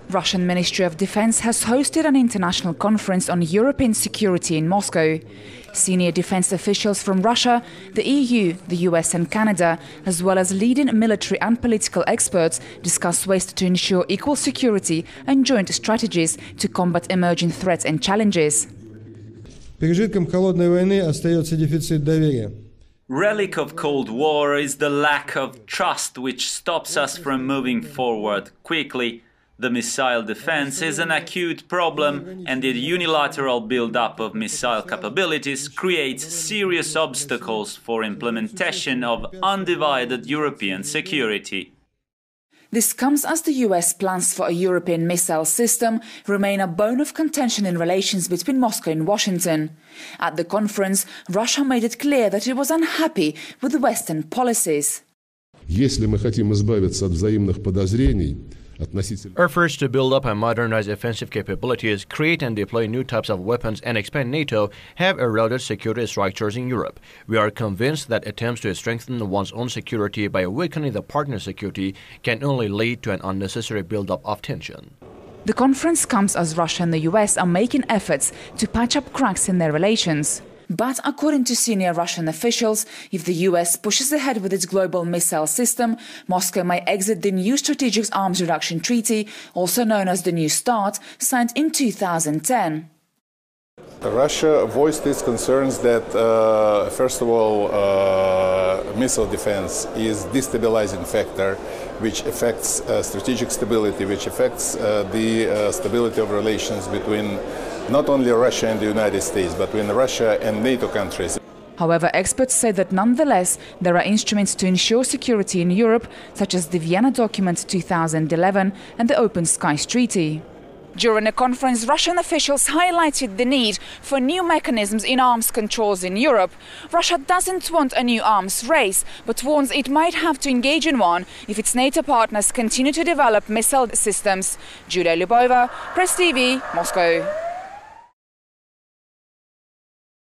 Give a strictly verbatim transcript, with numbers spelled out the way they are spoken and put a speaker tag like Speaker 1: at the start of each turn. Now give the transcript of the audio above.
Speaker 1: Russian Ministry of Defense has hosted an international conference on European security in Moscow. Senior defense officials from Russia, the E U, the U S and Canada, as well as leading military and political experts, discuss ways to ensure equal security and joint strategies to combat emerging threats and challenges.
Speaker 2: Пережитком холодной войны остается дефицит доверия.
Speaker 3: Relic of Cold War is the lack of trust which stops us from moving forward quickly. The missile defense is an acute problem, and the unilateral build-up of missile capabilities creates serious obstacles for implementation of undivided European security.
Speaker 1: This comes as the U S plans for a European missile system remain a bone of contention in relations between Moscow and Washington. At the conference, Russia made it clear that it was unhappy with Western policies.
Speaker 4: Если мы хотим избавиться от взаимных подозрений,
Speaker 5: efforts to build up and modernize offensive capabilities, create and deploy new types of weapons and expand NATO have eroded security structures in Europe. We are convinced that attempts to strengthen one's own security by weakening the partner's security can only lead to an unnecessary build-up of tension.
Speaker 1: The conference comes as Russia and the U S are making efforts to patch up cracks in their relations. But according to senior Russian officials, if the U S pushes ahead with its global missile system, Moscow might exit the new Strategic Arms Reduction Treaty, also known as the New START, signed in two thousand ten.
Speaker 6: Russia voiced its concerns that, uh, first of all, uh, missile defense is a destabilizing factor which affects uh, strategic stability, which affects uh, the uh, stability of relations between not only Russia and the United States, but between Russia and NATO countries.
Speaker 1: However, experts say that nonetheless there are instruments to ensure security in Europe, such as the Vienna Document two thousand eleven and the Open Skies Treaty. During a conference, Russian officials highlighted the need for new mechanisms in arms controls in Europe. Russia doesn't want a new arms race, but warns it might have to engage in one if its NATO partners continue to develop missile systems. Julia Lyubova, Press T V, Moscow.